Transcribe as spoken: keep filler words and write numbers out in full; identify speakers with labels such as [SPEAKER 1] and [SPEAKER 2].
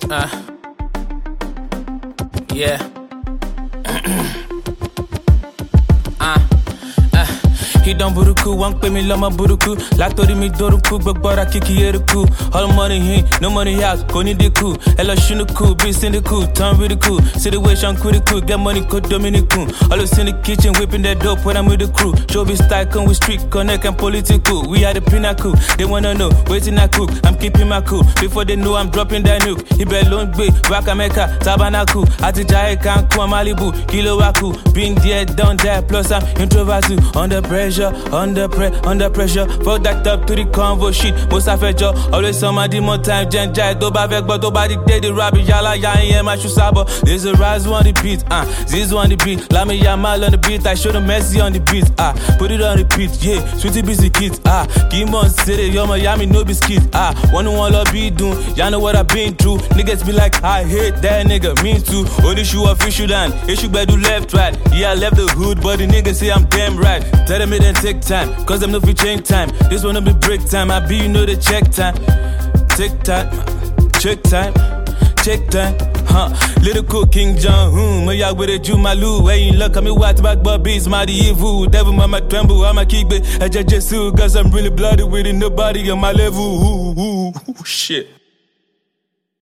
[SPEAKER 1] Uh, yeah. uh, uh, he don't buruku, won't pay me lama buruku. Latori mi doruku, bagbara kiki yeruku. All money he, no money house, koni diku. Ella shunuku, be syndiku, turn really cool. Situation critical, get money code dominiku. Always in the kitchen, whipping that dope when I'm with the crew. Showbiz style, come with street, connect and political. We are the pinnacle, they wanna know, waiting I cook. I'm keeping my cool, before they know I'm dropping that nuke. He better long be, Wakameka, Tabanaku. Atijae Kanku, Malibu, Kilowaku. Been there, done that, plus I'm introverted. Under pressure, under pre, under pressure. Fuck that up to the convo shit. Most of it, always on my demon time. Jen Jai, Doba Vek, but nobody did the rabbit. Yala, Yan, my Shusaba. There's a rise on the beat, ah. Uh. This on the beat. Lami Yamal on the beat. I show the Messi on the beat, ah. Uh. Put it on repeat, yeah. Sweetie busy kids, ah. Uh. Kimon City, yo, Miami, no biscuit, ah. Uh. One on one, love be doing. Y'all know what I've been through. Niggas be like, I hate that nigga, me too. Only shoe official and issue better do left, right. Yeah, I left the hood, but the niggas say I'm damn right. Tell them it didn't take time, cause I'm no free change time. This one will be break time, I be, you know the check time. Tick time, check time, check time, huh? Little cool King John, hmm, me out with a Jumalu. Where you look at me, white back, but beats, mighty evil. Devil, mama tremble, I'ma keep it. I just just cause I'm really bloody with it, nobody on my level. Ooh, ooh, ooh, shit.